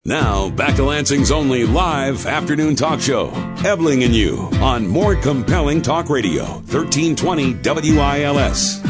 Now, back to Lansing's only live afternoon talk show, Ebling and You, on More Compelling Talk Radio, 1320 WILS.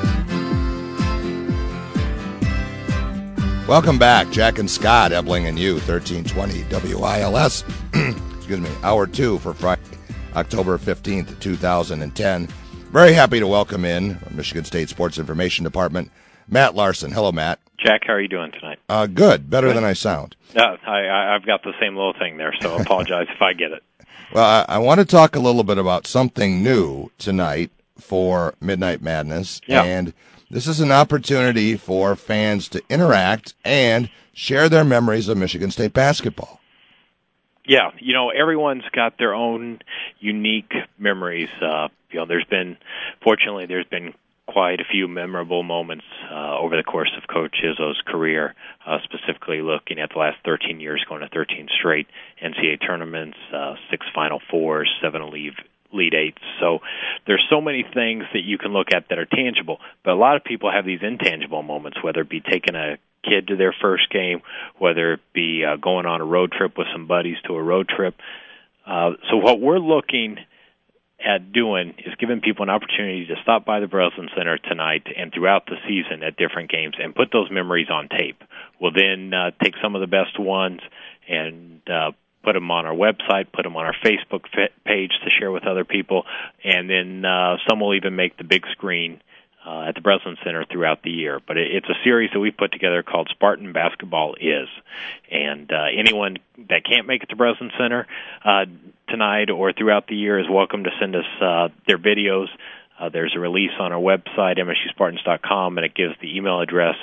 Welcome back, Jack and Scott, Ebling and You, 1320 WILS. Excuse me, hour 2 for Friday, October 15th, 2010. Very happy to welcome in Michigan State Sports Information Department, Matt Larson. Hello, Matt. Jack, how are you doing tonight? Good. Better than I sound. I've got the same little thing there, so I apologize if I get it. Well, I want to talk a little bit about something new tonight for Midnight Madness. Yeah. And this is an opportunity for fans to interact and share their memories of Michigan State basketball. Yeah, everyone's got their own unique memories. Fortunately, there's been quite a few memorable moments over the course of Coach Izzo's career, specifically looking at the last 13 years, going to 13 straight NCAA tournaments, 6 Final Fours, 7 Elite Eights. So there's so many things that you can look at that are tangible, but a lot of people have these intangible moments, whether it be taking a kid to their first game, whether it be going on a road trip with some buddies to a road trip. So what we're looking at doing is giving people an opportunity to stop by the Breslin Center tonight and throughout the season at different games and put those memories on tape. We'll then take some of the best ones and put them on our website, put them on our Facebook page to share with other people, and then some will even make the big screen at the Breslin Center throughout the year. But it's a series that we put together called Spartan Basketball Is. And anyone that can't make it to Breslin Center tonight or throughout the year is welcome to send us their videos. There's a release on our website, msuspartans.com, and it gives the email address,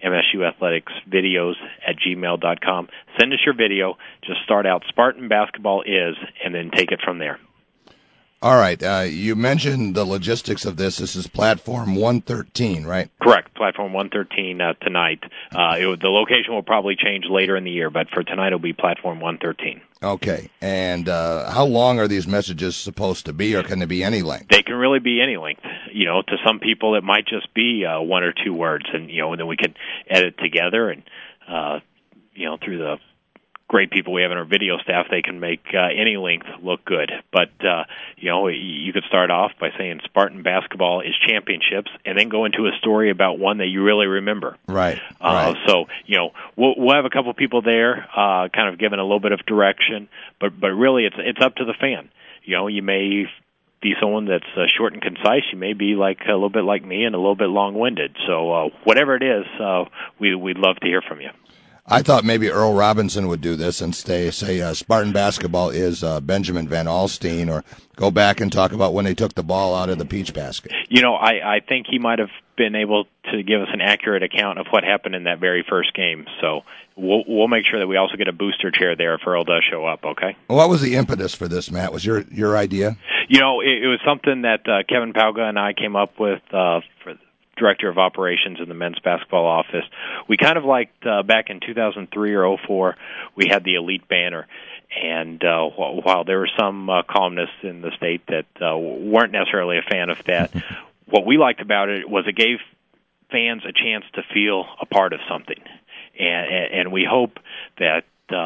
msuathleticsvideos@gmail.com. Send us your video. Just start out Spartan Basketball Is, and then take it from there. All right. You mentioned the logistics of this. This is Platform 113, right? Correct. Platform 113 tonight. The location will probably change later in the year, but for tonight it'll be Platform 113. Okay. And how long are these messages supposed to be, or can they be any length? They can really be any length. To some people it might just be 1 or 2 words, and then we can edit together and through the great people we have in our video staff, they can make any length look good. But, you could start off by saying Spartan basketball is championships and then go into a story about one that you really remember. Right. So, we'll have a couple people there kind of giving a little bit of direction, but really it's up to the fan. You may be someone that's short and concise. You may be like a little bit like me and a little bit long-winded. So whatever it is, we'd love to hear from you. I thought maybe Earl Robinson would do this and say Spartan basketball is Benjamin Van Alstyne, or go back and talk about when they took the ball out of the peach basket. I think he might have been able to give us an accurate account of what happened in that very first game. So we'll make sure that we also get a booster chair there if Earl does show up, okay? What was the impetus for this, Matt? Was your idea? It was something that Kevin Pauga and I came up with for Director of Operations in the men's basketball office. We kind of liked back in 2003 or 2004, we had the Elite banner. And while there were some columnists in the state that weren't necessarily a fan of that, what we liked about it was it gave fans a chance to feel a part of something. And we hope that,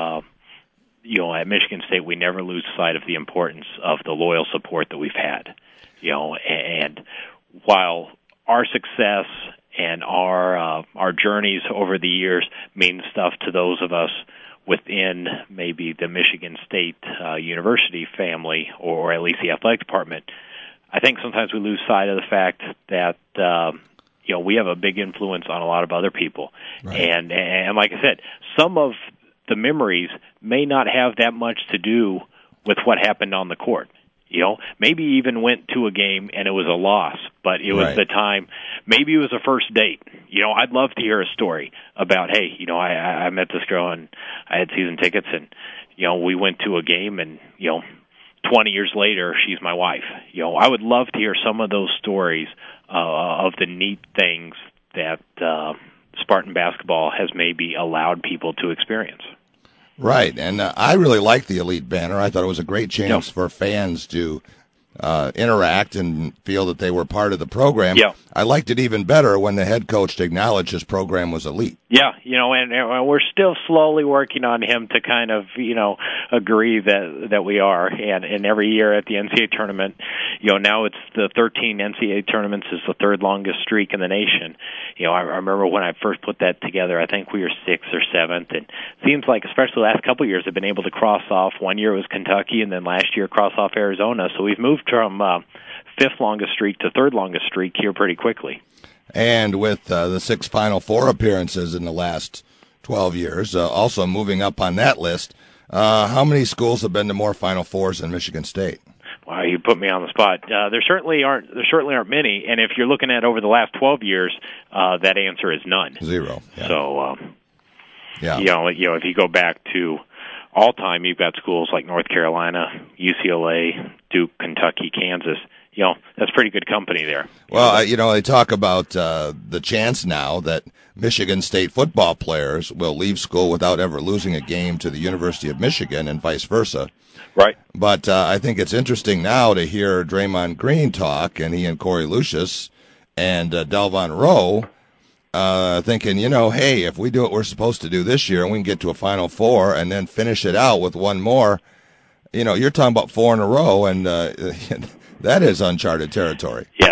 at Michigan State, we never lose sight of the importance of the loyal support that we've had. And while our success and our journeys over the years mean stuff to those of us within maybe the Michigan State University family, or at least the athletic department. I think sometimes we lose sight of the fact that we have a big influence on a lot of other people. Right. And like I said, some of the memories may not have that much to do with what happened on the court. Maybe even went to a game and it was a loss, but it was the time. Maybe it was a first date. I'd love to hear a story about, hey, I met this girl and I had season tickets, and we went to a game, and 20 years later she's my wife. I would love to hear some of those stories of the neat things that Spartan basketball has maybe allowed people to experience. Right, and I really liked the Elite banner. I thought it was a great chance for fans to interact and feel that they were part of the program. Yeah. I liked it even better when the head coach acknowledged his program was elite. Yeah, and we're still slowly working on him to kind of, agree that we are. And every year at the NCAA tournament, now it's the 13 NCAA tournaments is the third longest streak in the nation. I remember when I first put that together, I think we were 6th or 7th. And it seems like, especially the last couple of years, have been able to cross off. One year it was Kentucky, and then last year cross off Arizona. So we've moved from 5th longest streak to 3rd longest streak here pretty quickly. And with the 6 Final Four appearances in the last 12 years, also moving up on that list, how many schools have been to more Final Fours than Michigan State? Wow, you put me on the spot. There certainly aren't many, and if you're looking at over the last 12 years, that answer is none. 0. Yeah. So, if you go back to all time, you've got schools like North Carolina, UCLA, Duke, Kentucky, Kansas. That's pretty good company there. Well, they talk about the chance now that Michigan State football players will leave school without ever losing a game to the University of Michigan and vice versa. Right. But I think it's interesting now to hear Draymond Green talk, and he and Corey Lucius and Delvon Rowe thinking, hey, if we do what we're supposed to do this year and we can get to a Final Four and then finish it out with one more, you're talking about 4 in a row, and that is uncharted territory. Yeah,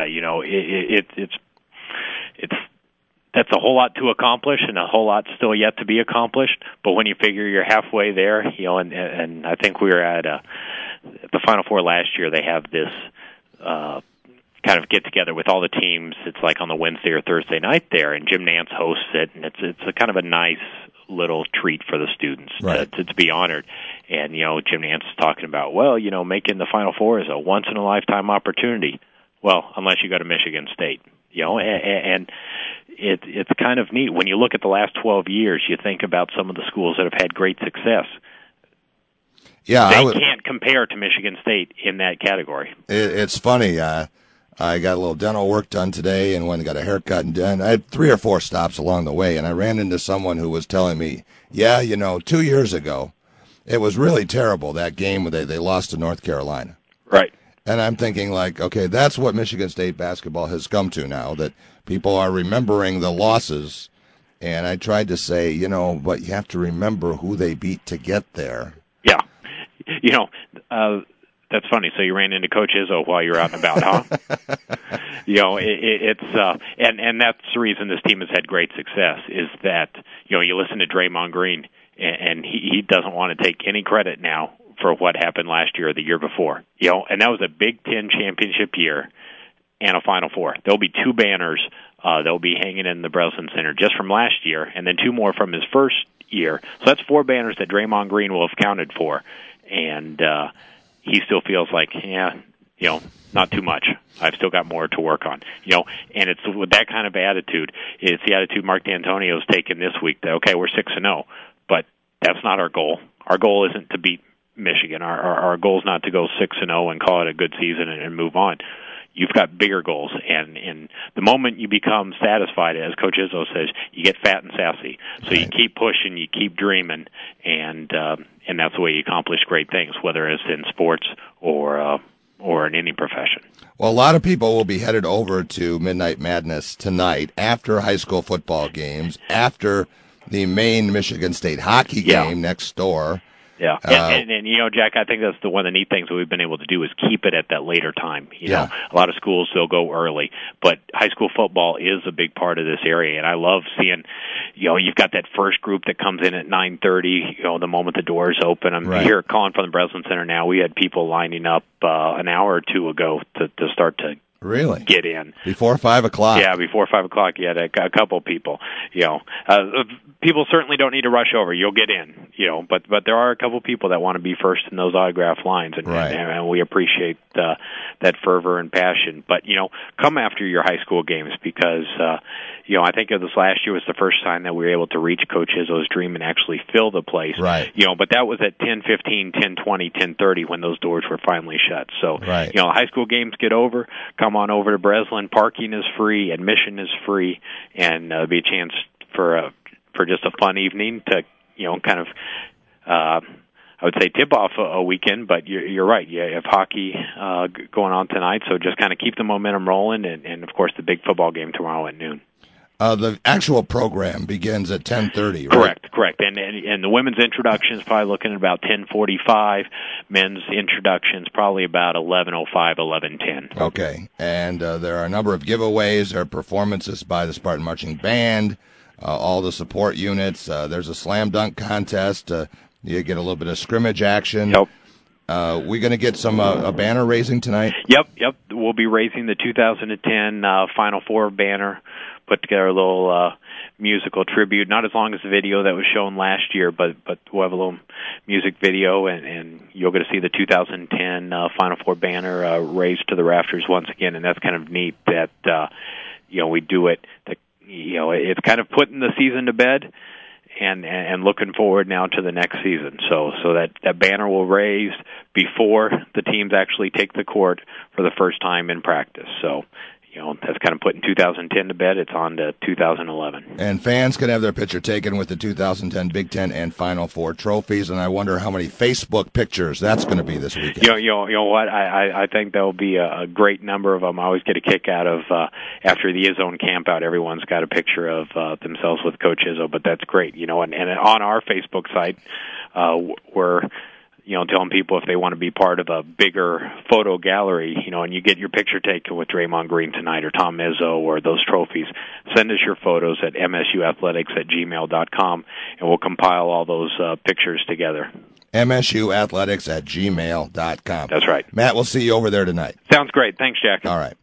that's a whole lot to accomplish and a whole lot still yet to be accomplished. But when you figure you're halfway there, and I think we were at the Final Four last year. They have this kind of get together with all the teams. It's like on the Wednesday or Thursday night there, and Jim Nantz hosts it, and it's a kind of a nice little treat for the students to be honored. And Jim Nantz is talking about, making the Final Four is a once in a lifetime opportunity. Well, unless you go to Michigan State, and it's kind of neat when you look at the last 12 years. You think about some of the schools that have had great success. Yeah, they can't compare to Michigan State in that category. It's funny. I got a little dental work done today, and went and got a haircut and done. I had 3 or 4 stops along the way, and I ran into someone who was telling me, 2 years ago, it was really terrible, that game where they lost to North Carolina. Right. And I'm thinking, okay, that's what Michigan State basketball has come to now, that people are remembering the losses. And I tried to say, but you have to remember who they beat to get there. Yeah. That's funny. So you ran into Coach Izzo while you were out and about, huh? And that's the reason this team has had great success is that, you listen to Draymond Green, and he doesn't want to take any credit now for what happened last year or the year before. And that was a Big Ten championship year and a Final Four. There'll be 2 banners they'll be hanging in the Breslin Center just from last year, and then 2 more from his first year. So that's 4 banners that Draymond Green will have counted for. And he still feels like, not too much. I've still got more to work on. And it's with that kind of attitude. It's the attitude Mark D'Antonio's taken this week. That, okay, we're 6-0, but that's not our goal. Our goal isn't to beat Michigan. Our goal is not to go 6-0 and call it a good season and move on. You've got bigger goals, and the moment you become satisfied, as Coach Izzo says, you get fat and sassy. So you keep pushing, you keep dreaming, and that's the way you accomplish great things, whether it's in sports or in any profession. Well, a lot of people will be headed over to Midnight Madness tonight after high school football games, after the main Michigan State hockey game next door. Yeah, and Jack, I think that's one of the neat things that we've been able to do is keep it at that later time. A lot of schools, they'll go early, but high school football is a big part of this area, and I love seeing, you've got that first group that comes in at 9:30, the moment the doors open. I'm here calling from the Breslin Center now. We had people lining up an hour or 2 ago to start to really get in. Before 5 o'clock? Yeah, before 5 o'clock, you had a couple people, people certainly don't need to rush over. You'll get in, but there are a couple people that want to be first in those autograph lines, and we appreciate that fervor and passion. But, come after your high school games because, I think this last year was the first time that we were able to reach Coach Izzo's dream and actually fill the place. Right. But that was at 10:15, 10:20, 10:30 when those doors were finally shut. So, high school games get over, come on over to Breslin. Parking is free, admission is free, and there'll be a chance for just a fun evening to, kind of, I would say tip-off a weekend, but you're right. You have hockey going on tonight, so just kind of keep the momentum rolling, and of course the big football game tomorrow at noon. The actual program begins at 10:30, right? Correct. And the women's introduction is probably looking at about 10:45. Men's introductions probably about 11:05, 11:10. Okay. And there are a number of giveaways. There are performances by the Spartan Marching Band, all the support units. There's a slam dunk contest. You get a little bit of scrimmage action. Yep. We're going to get some a banner raising tonight? Yep. We'll be raising the 2010 Final Four banner. Put together a little musical tribute, not as long as the video that was shown last year, but we'll have a little music video, and you'll get to see the 2010 Final Four banner raised to the rafters once again, and that's kind of neat that we do it. It's kind of putting the season to bed, and looking forward now to the next season. So that banner will raise before the teams actually take the court for the first time in practice. So that's kind of putting 2010 to bed. It's on to 2011. And fans can have their picture taken with the 2010 Big Ten and Final Four trophies, and I wonder how many Facebook pictures that's going to be this weekend. You know what? I think there'll be a great number of them. I always get a kick out of after the Izzone camp out, everyone's got a picture of themselves with Coach Izzo, but that's great. And on our Facebook site, we're telling people if they want to be part of a bigger photo gallery, and you get your picture taken with Draymond Green tonight or Tom Izzo or those trophies, send us your photos at msuathletics@gmail.com, and we'll compile all those pictures together. msuathletics@gmail.com. That's right. Matt, we'll see you over there tonight. Sounds great. Thanks, Jack. All right.